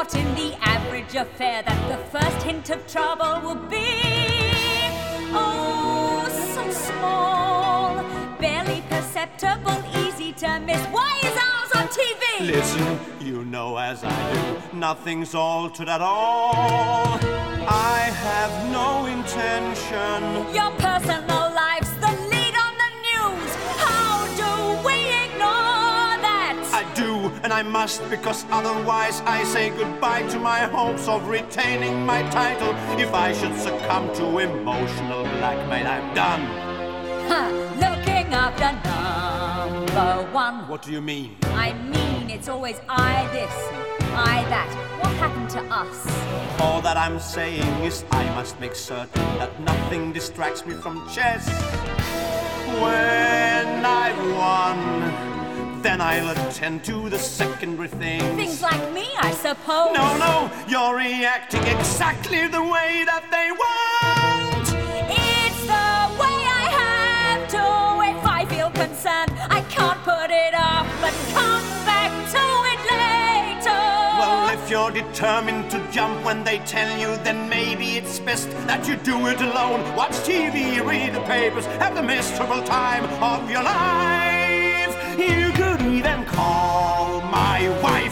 not in the average affair that the first hint of trouble will be. Oh, so small, barely perceptible, easy to miss. Why is ours on TV? Listen, you know as I do, nothing's altered at all. I have no intention. Your personal life's the lead on the news. How do we ignore that? I do, and I must, because otherwise I say goodbye to my hopes of retaining my title. If I should succumb to emotional blackmail, I'm done. Looking after number one. What do you mean? I mean, it's always I this, I that. What happened to us? All that I'm saying is I must make certain that nothing distracts me from chess. When I've won, then I'll attend to the secondary things. Things like me, I suppose. No, you're reacting exactly the way that they want. It's the way I have to. If I feel concerned, I can't put it off, but come back to it later. Well, if you're determined to jump when they tell you, then maybe it's best that you do it alone. Watch TV, read the papers, have the miserable time of your life. You could even call my wife.